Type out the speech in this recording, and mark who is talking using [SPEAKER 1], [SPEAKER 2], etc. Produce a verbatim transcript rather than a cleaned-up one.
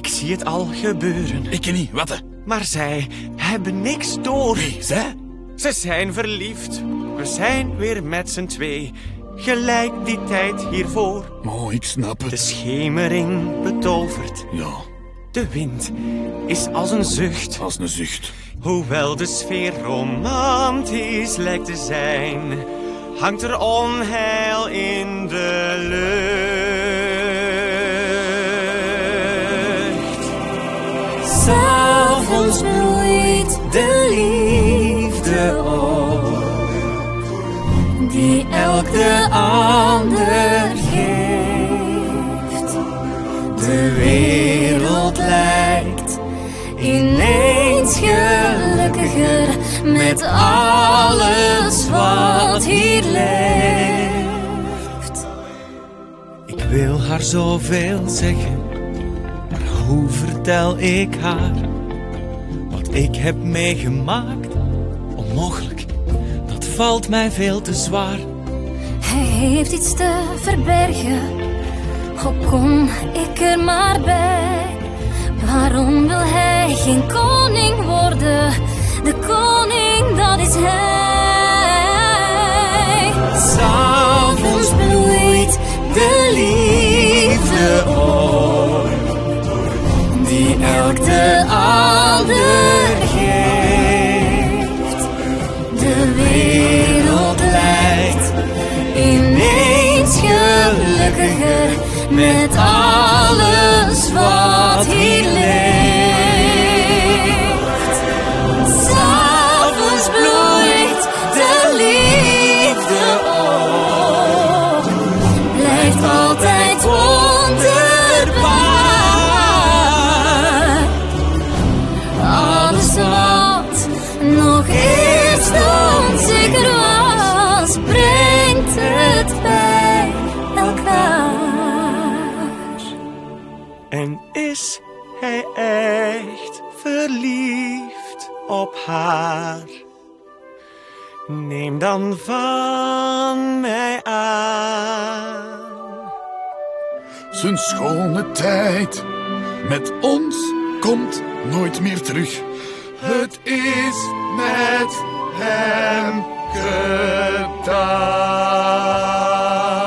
[SPEAKER 1] Ik zie het al gebeuren.
[SPEAKER 2] Ik niet, wat hè?
[SPEAKER 1] Maar zij hebben niks door.
[SPEAKER 2] Wie, zij?
[SPEAKER 1] Ze zijn verliefd. We zijn weer met z'n twee. Gelijk die tijd hiervoor.
[SPEAKER 2] Oh, ik snap het.
[SPEAKER 1] De schemering betovert.
[SPEAKER 2] Ja.
[SPEAKER 1] De wind is als een zucht.
[SPEAKER 2] Als een zucht.
[SPEAKER 1] Hoewel de sfeer romantisch lijkt te zijn, hangt er onheil in de lucht. S'avonds bloeit de liefde op, die elk de ander geeft. De wereld lijkt ineens gelukkiger met alles wat hier leeft. Ik wil haar zoveel zeggen, maar hoe vertel ik haar wat ik heb meegemaakt? Onmogelijk, dat valt mij veel te zwaar.
[SPEAKER 3] Hij heeft iets te verbergen, hoe kom ik er maar bij? Waarom wil hij geen koning worden? De koning, dat is hij.
[SPEAKER 1] S'avonds bloeit de liefde op, die elk de ander geeft. De wereld lijkt ineens gelukkiger met alles wat hier leeft. S'avonds bloeit de liefde op, blijft altijd wonderbaar. Alles wat nog eerst onzeker was, brengt het bij elkaar. En is hij echt verliefd op haar? Neem dan van mij aan.
[SPEAKER 2] Zijn schone tijd met ons komt nooit meer terug. Het is met hem gedaan.